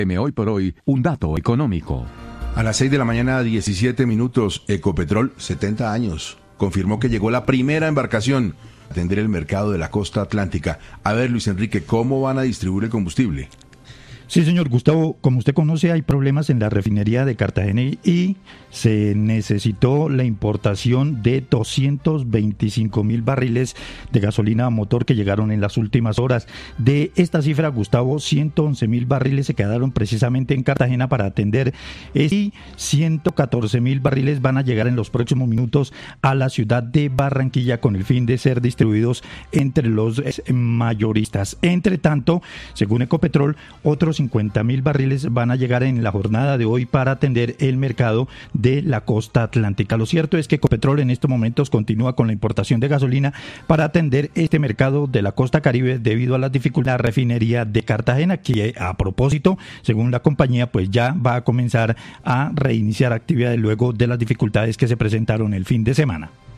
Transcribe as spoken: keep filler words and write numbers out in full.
Hoy por hoy, un dato económico. A las seis de la mañana, diecisiete minutos, Ecopetrol, setenta años, confirmó que llegó la primera embarcación a atender el mercado de la costa atlántica. A ver, Luis Enrique, ¿cómo van a distribuir el combustible? Sí, señor Gustavo, como usted conoce, hay problemas en la refinería de Cartagena y se necesitó la importación de doscientos veinticinco mil barriles de gasolina a motor que llegaron en las últimas horas. De esta cifra, Gustavo, ciento once mil barriles se quedaron precisamente en Cartagena para atender y ciento catorce mil barriles van a llegar en los próximos minutos a la ciudad de Barranquilla con el fin de ser distribuidos entre los mayoristas. Entre tanto, según Ecopetrol, otros cincuenta mil barriles van a llegar en la jornada de hoy para atender el mercado de la costa atlántica. Lo cierto es que Ecopetrol en estos momentos continúa con la importación de gasolina para atender este mercado de la costa caribe debido a las dificultades de la refinería de Cartagena, que a propósito, según la compañía, pues ya va a comenzar a reiniciar actividades luego de las dificultades que se presentaron el fin de semana.